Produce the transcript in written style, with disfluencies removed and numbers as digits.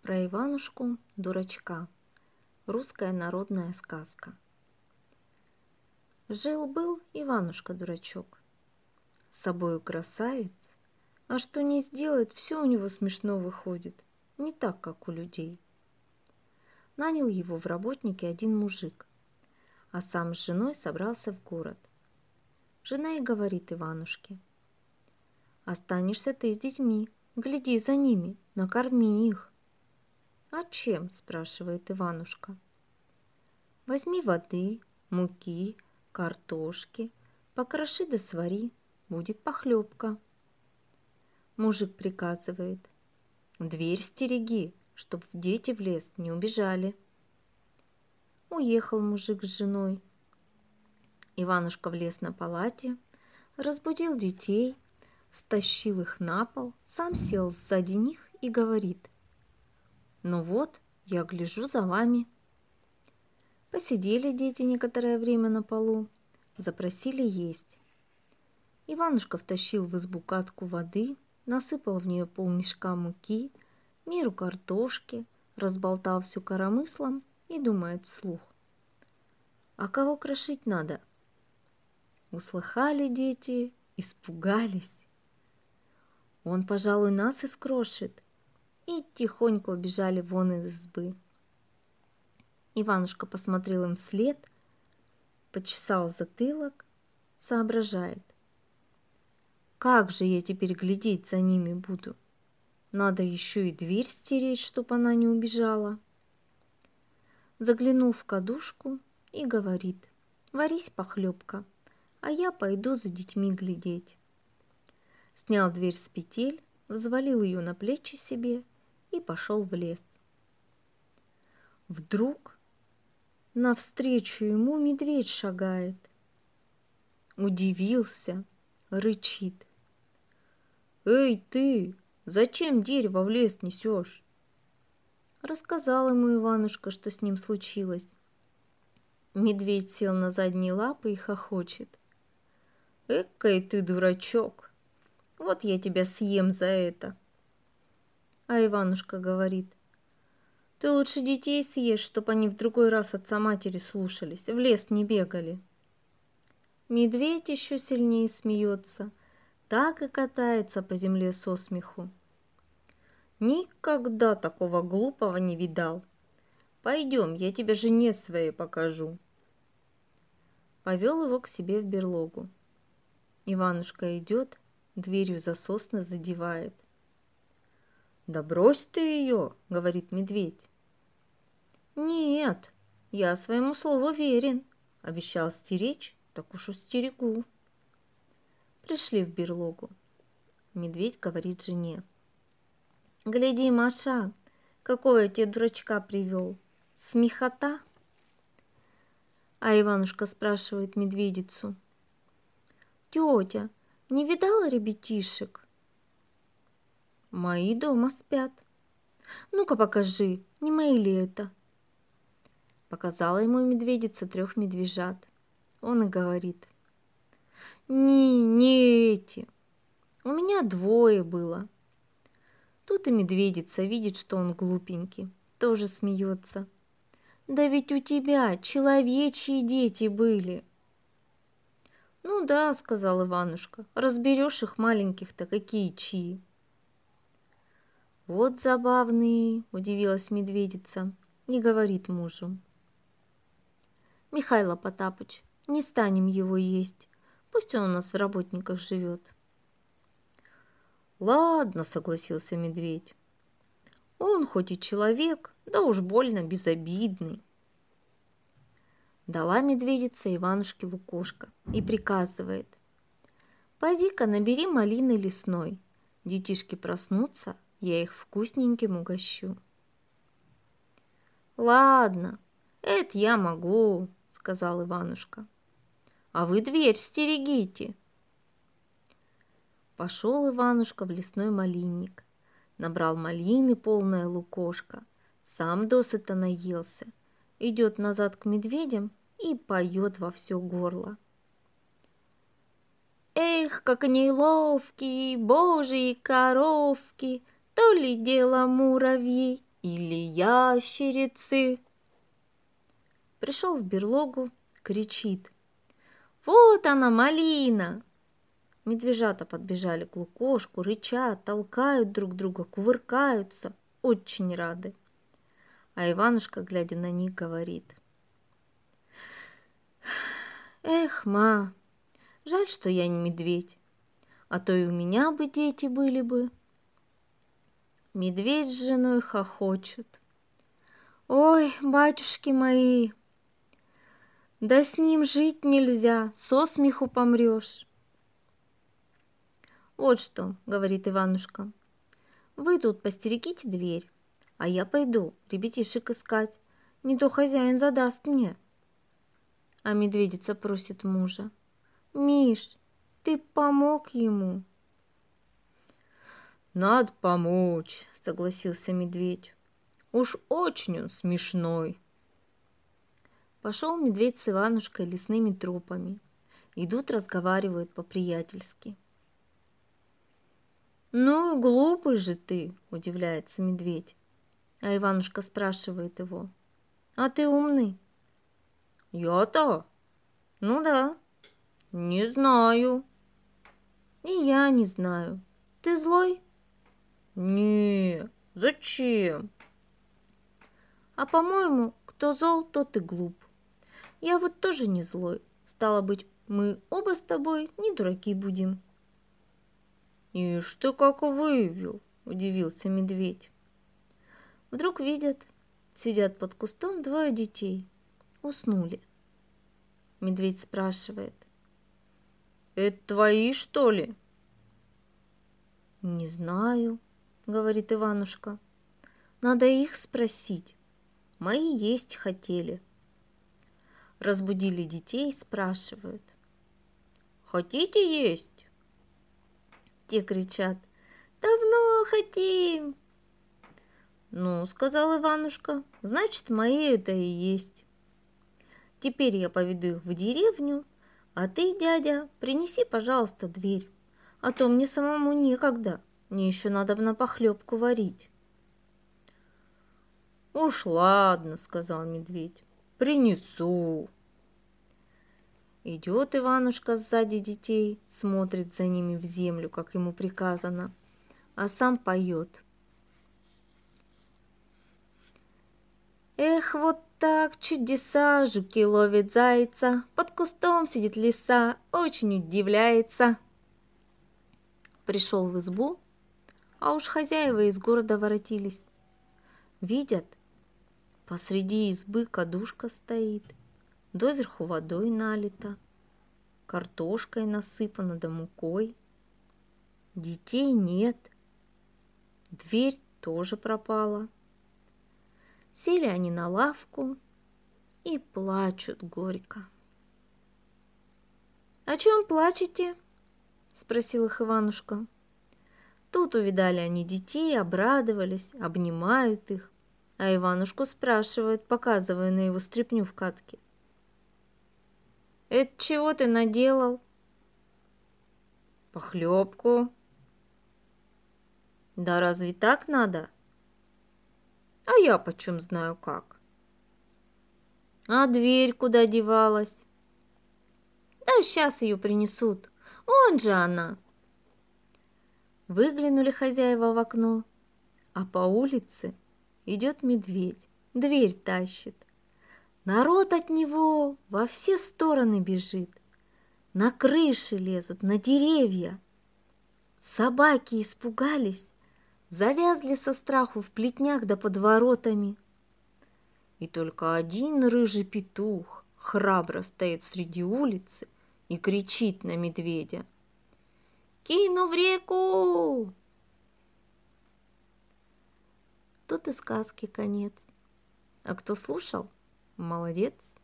Про Иванушку-дурачка. Русская народная сказка. Жил-был Иванушка-дурачок. С собою красавец, а что не сделает, все у него смешно выходит, не так, как у людей. Нанял его в работники один мужик, а сам с женой собрался в город. Жена и говорит Иванушке: «Останешься ты с детьми, гляди за ними, накорми их». «А чем?» – спрашивает Иванушка. «Возьми воды, муки, картошки, покроши да свари, будет похлебка». Мужик приказывает: «Дверь стереги, чтоб дети в лес не убежали». Уехал мужик с женой. Иванушка влез на палате, разбудил детей, стащил их на пол, сам сел сзади них и говорит: «Ну вот, я гляжу за вами». Посидели дети некоторое время на полу, запросили есть. Иванушка втащил в избу катку воды, насыпал в нее полмешка муки, меру картошки, разболтал всю коромыслом и думает вслух: «А кого крошить надо?» Услыхали дети, испугались. «Он, пожалуй, нас и скрошит», и тихонько убежали вон из избы. Иванушка посмотрел им вслед, почесал затылок, соображает: «Как же я теперь глядеть за ними буду? Надо еще и дверь стереть, чтоб она не убежала». Заглянул в кадушку и говорит: «Варись, похлебка, а я пойду за детьми глядеть». Снял дверь с петель, взвалил ее на плечи себе и пошел в лес. Вдруг навстречу ему медведь шагает. Удивился, рычит: «Эй ты, зачем дерево в лес несешь?» Рассказал ему Иванушка, что с ним случилось. Медведь сел на задние лапы и хохочет: «Экой ты дурачок, вот я тебя съем за это». А Иванушка говорит: «Ты лучше детей съешь, чтоб они в другой раз отца-матери слушались, в лес не бегали». Медведь еще сильнее смеется, так и катается по земле со смеху. Никогда такого глупого не видал. Пойдем, я тебе жене своей покажу. Повел его к себе в берлогу. Иванушка идет, дверью за сосны задевает. «Да брось ты ее», — говорит медведь. «Нет, я своему слову верен. Обещал стеречь, так уж стерегу». Пришли в берлогу. Медведь говорит жене: «Гляди, Маша, какого я тебе дурачка привел. Смехота?» А Иванушка спрашивает медведицу: «Тетя, не видала ребятишек?» «Мои дома спят». «Ну-ка покажи, не мои ли это?» Показала ему медведица 3 медвежат. Он и говорит: не эти. У меня 2 было». Тут и медведица видит, что он глупенький, тоже смеется. «Да ведь у тебя человечьи дети были». «Ну да», — сказал Иванушка, — «разберешь их маленьких-то, какие чьи». «Вот забавный», — удивилась медведица и говорит мужу: «Михайло Потапыч, не станем его есть, пусть он у нас в работниках живет». «Ладно», — согласился медведь, — «он хоть и человек, да уж больно безобидный». Дала медведица Иванушке лукошко и приказывает: «Пойди-ка набери малины лесной, детишки проснутся, я их вкусненьким угощу». «Ладно, это я могу», — сказал Иванушка, — «а вы дверь стерегите». Пошел Иванушка в лесной малинник, набрал малины полное лукошко, сам досыта наелся, идет назад к медведям и поет во все горло: «Эх, как они ловкие, божьи коровки, то ли дело муравьи, или ящерицы. Пришел в берлогу, кричит: «Вот она, малина!» Медвежата подбежали к лукошку, рычат, толкают друг друга, кувыркаются, очень рады. А Иванушка, глядя на них, говорит: «Эх, ма, жаль, что я не медведь, а то и у меня бы дети были бы». Медведь с женой хохочут: «Ой, батюшки мои, да с ним жить нельзя, со смеху помрешь». «Вот что, — говорит Иванушка, — вы тут постерегите дверь, а я пойду ребятишек искать, не то хозяин задаст мне». А медведица просит мужа: «Миш, ты помог ему?» «Надо помочь, — согласился медведь, — уж очень он смешной». Пошел медведь с Иванушкой лесными тропами. Идут, разговаривают по-приятельски. «Ну и глупый же ты, — удивляется медведь». А Иванушка спрашивает его: «А ты умный?» «Я-то? Ну да, не знаю». «И я не знаю. Ты злой?» «Не, зачем?» «А по-моему, кто зол, тот и глуп. Я вот тоже не злой. Стало быть, мы оба с тобой не дураки будем». «Ишь ты как вывел!» – удивился медведь. Вдруг видят, сидят под кустом двое детей. Уснули. Медведь спрашивает: «Это твои, что ли?» «Не знаю, — говорит Иванушка, — надо их спросить. Мои есть хотели». Разбудили детей, спрашивают: «Хотите есть?» Те кричат: «Давно хотим!» «Ну, — сказал Иванушка, — значит, мои это и есть. Теперь я поведу их в деревню, а ты, дядя, принеси, пожалуйста, дверь, а то мне самому некогда, мне еще надо на похлебку варить». «Уж ладно, — сказал медведь, — принесу». Идет Иванушка сзади детей, смотрит за ними в землю, как ему приказано, а сам поет: «Эх, вот так чудеса, жуки ловят зайца, под кустом сидит лиса, очень удивляется». Пришел в избу, а уж хозяева из города воротились. Видят, посреди избы кадушка стоит, доверху водой налита, картошкой насыпана да мукой. Детей нет, дверь тоже пропала. Сели они на лавку и плачут горько. «О чем плачете?» — спросил их Иванушка. Тут увидали они детей, обрадовались, обнимают их, а Иванушку спрашивают, показывая на его стряпню в катке: «Это чего ты наделал?» «Похлебку». «Да разве так надо?» «А я почем знаю как». «А дверь куда девалась?» «Да сейчас ее принесут, вон же она». Выглянули хозяева в окно, а по улице идет медведь, дверь тащит. Народ от него во все стороны бежит, на крыши лезут, на деревья. Собаки испугались, завязли со страху в плетнях да под воротами. И только один рыжий петух храбро стоит среди улицы и кричит на медведя: «Кину в реку!» Тут и сказки конец. А кто слушал, молодец.